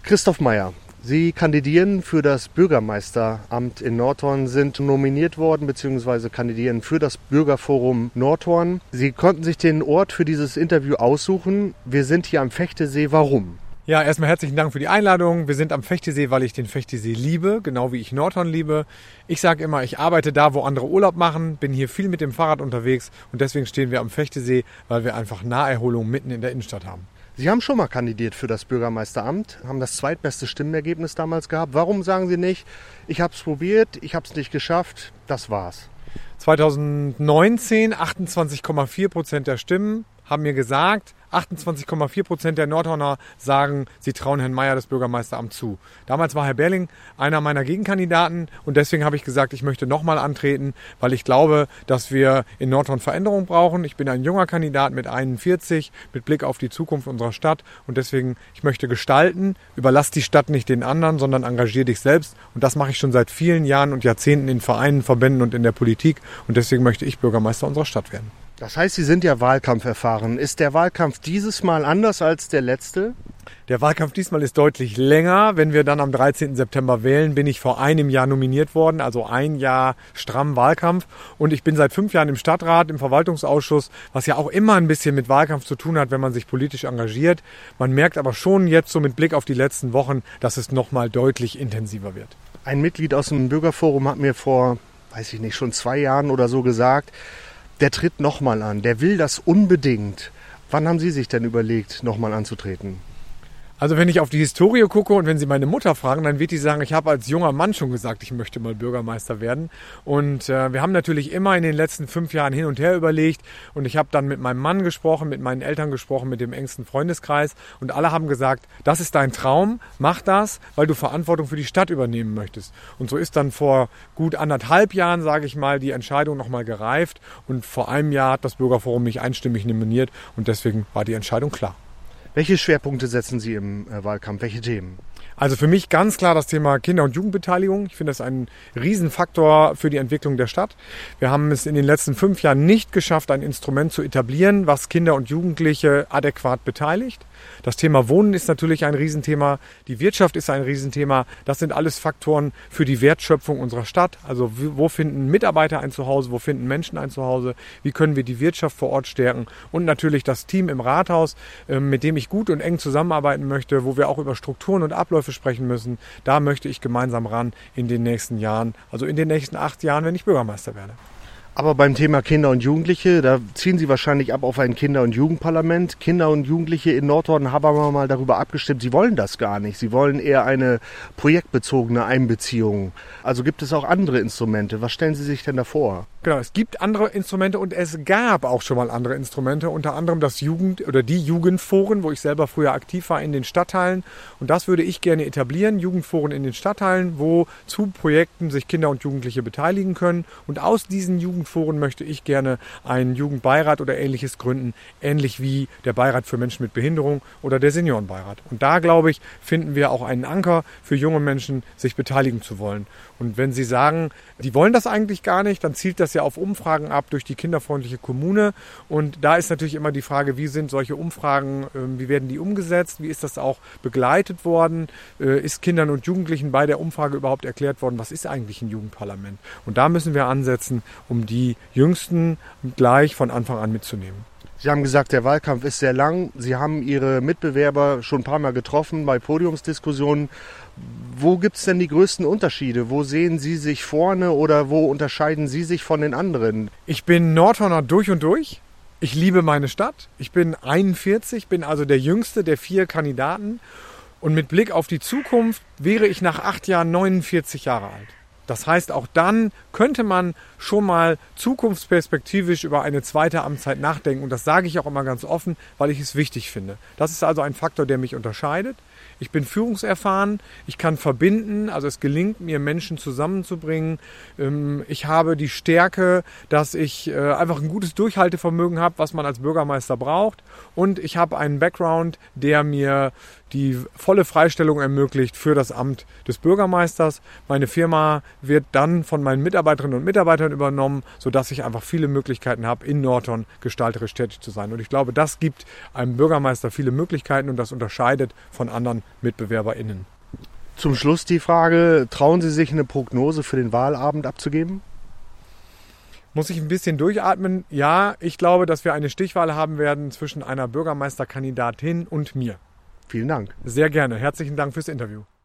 Christoph Meyer, Sie kandidieren für das Bürgermeisteramt in Nordhorn, sind nominiert worden bzw. kandidieren für das Bürgerforum Nordhorn. Sie konnten sich den Ort für dieses Interview aussuchen. Wir sind hier am Fechtesee. Warum? Ja, erstmal herzlichen Dank für die Einladung. Wir sind am Fechtesee, weil ich den Fechtesee liebe, genau wie ich Nordhorn liebe. Ich sage immer, ich arbeite da, wo andere Urlaub machen, bin hier viel mit dem Fahrrad unterwegs und deswegen stehen wir am Fechtesee, weil wir einfach Naherholung mitten in der Innenstadt haben. Sie haben schon mal kandidiert für das Bürgermeisteramt, haben das zweitbeste Stimmenergebnis damals gehabt. Warum sagen Sie nicht, ich habe es probiert, ich habe es nicht geschafft, das war's? 2019 28,4% der Stimmen haben mir gesagt, 28,4% der Nordhorner sagen, sie trauen Herrn Meyer das Bürgermeisteramt zu. Damals war Herr Berling einer meiner Gegenkandidaten und deswegen habe ich gesagt, ich möchte nochmal antreten, weil ich glaube, dass wir in Nordhorn Veränderung brauchen. Ich bin ein junger Kandidat mit 41, mit Blick auf die Zukunft unserer Stadt und deswegen, ich möchte gestalten, überlass die Stadt nicht den anderen, sondern engagier dich selbst und das mache ich schon seit vielen Jahren und Jahrzehnten in Vereinen, Verbänden und in der Politik und deswegen möchte ich Bürgermeister unserer Stadt werden. Das heißt, Sie sind ja Wahlkampf erfahren. Ist der Wahlkampf dieses Mal anders als der letzte? Der Wahlkampf diesmal ist deutlich länger. Wenn wir dann am 13. September wählen, bin ich vor einem Jahr nominiert worden, also ein Jahr stramm Wahlkampf. Und ich bin seit 5 Jahren im Stadtrat, im Verwaltungsausschuss, was ja auch immer ein bisschen mit Wahlkampf zu tun hat, wenn man sich politisch engagiert. Man merkt aber schon jetzt so mit Blick auf die letzten Wochen, dass es nochmal deutlich intensiver wird. Ein Mitglied aus dem Bürgerforum hat mir vor, schon 2 Jahren oder so gesagt, der tritt nochmal an, der will das unbedingt. Wann haben Sie sich denn überlegt, nochmal anzutreten? Also wenn ich auf die Historie gucke und wenn Sie meine Mutter fragen, dann wird die sagen, ich habe als junger Mann schon gesagt, ich möchte mal Bürgermeister werden. Und wir haben natürlich immer in den letzten 5 Jahren hin und her überlegt und ich habe dann mit meinem Mann gesprochen, mit meinen Eltern gesprochen, mit dem engsten Freundeskreis und alle haben gesagt, das ist dein Traum, mach das, weil du Verantwortung für die Stadt übernehmen möchtest. Und so ist dann vor gut 1,5 Jahren, sage ich mal, die Entscheidung nochmal gereift und vor einem Jahr hat das Bürgerforum mich einstimmig nominiert und deswegen war die Entscheidung klar. Welche Schwerpunkte setzen Sie im Wahlkampf? Welche Themen? Also für mich ganz klar das Thema Kinder- und Jugendbeteiligung. Ich finde das ein Riesenfaktor für die Entwicklung der Stadt. Wir haben es in den letzten 5 Jahren nicht geschafft, ein Instrument zu etablieren, was Kinder und Jugendliche adäquat beteiligt. Das Thema Wohnen ist natürlich ein Riesenthema. Die Wirtschaft ist ein Riesenthema. Das sind alles Faktoren für die Wertschöpfung unserer Stadt. Also wo finden Mitarbeiter ein Zuhause? Wo finden Menschen ein Zuhause? Wie können wir die Wirtschaft vor Ort stärken? Und natürlich das Team im Rathaus, mit dem ich gut und eng zusammenarbeiten möchte, wo wir auch über Strukturen und Abläufe sprechen müssen. Da möchte ich gemeinsam ran in den nächsten Jahren, also in den nächsten 8 Jahren, wenn ich Bürgermeister werde. Aber beim Thema Kinder und Jugendliche, da ziehen Sie wahrscheinlich ab auf ein Kinder- und Jugendparlament. Kinder und Jugendliche in Nordhorn haben aber mal darüber abgestimmt, sie wollen das gar nicht. Sie wollen eher eine projektbezogene Einbeziehung. Also gibt es auch andere Instrumente. Was stellen Sie sich denn da vor? Genau, es gibt andere Instrumente und es gab auch schon mal andere Instrumente, unter anderem das die Jugendforen, wo ich selber früher aktiv war in den Stadtteilen. Und das würde ich gerne etablieren, Jugendforen in den Stadtteilen, wo zu Projekten sich Kinder und Jugendliche beteiligen können. Und aus diesen Jugendforen möchte ich gerne einen Jugendbeirat oder Ähnliches gründen, ähnlich wie der Beirat für Menschen mit Behinderung oder der Seniorenbeirat. Und da, glaube ich, finden wir auch einen Anker für junge Menschen, sich beteiligen zu wollen. Und wenn Sie sagen, die wollen das eigentlich gar nicht, dann zielt das ja auf Umfragen ab durch die kinderfreundliche Kommune. Und da ist natürlich immer die Frage, wie sind solche Umfragen, wie werden die umgesetzt, wie ist das auch begleitet worden, ist Kindern und Jugendlichen bei der Umfrage überhaupt erklärt worden, was ist eigentlich ein Jugendparlament? Und da müssen wir ansetzen, um die Jüngsten gleich von Anfang an mitzunehmen. Sie haben gesagt, der Wahlkampf ist sehr lang. Sie haben Ihre Mitbewerber schon ein paar Mal getroffen bei Podiumsdiskussionen. Wo gibt es denn die größten Unterschiede? Wo sehen Sie sich vorne oder wo unterscheiden Sie sich von den anderen? Ich bin Nordhorner durch und durch. Ich liebe meine Stadt. Ich bin 41, bin also der jüngste der 4 Kandidaten. Und mit Blick auf die Zukunft wäre ich nach 8 Jahren 49 Jahre alt. Das heißt, auch dann könnte man schon mal zukunftsperspektivisch über eine zweite Amtszeit nachdenken. Und das sage ich auch immer ganz offen, weil ich es wichtig finde. Das ist also ein Faktor, der mich unterscheidet. Ich bin führungserfahren, ich kann verbinden, also es gelingt mir, Menschen zusammenzubringen. Ich habe die Stärke, dass ich einfach ein gutes Durchhaltevermögen habe, was man als Bürgermeister braucht. Und ich habe einen Background, der mir die volle Freistellung ermöglicht für das Amt des Bürgermeisters. Meine Firma wird dann von meinen Mitarbeiterinnen und Mitarbeitern übernommen, sodass ich einfach viele Möglichkeiten habe, in Nordhorn gestalterisch tätig zu sein. Und ich glaube, das gibt einem Bürgermeister viele Möglichkeiten und das unterscheidet von anderen MitbewerberInnen. Zum Schluss die Frage, trauen Sie sich eine Prognose für den Wahlabend abzugeben? Muss ich ein bisschen durchatmen? Ja, ich glaube, dass wir eine Stichwahl haben werden zwischen einer Bürgermeisterkandidatin und mir. Vielen Dank. Sehr gerne. Herzlichen Dank fürs Interview.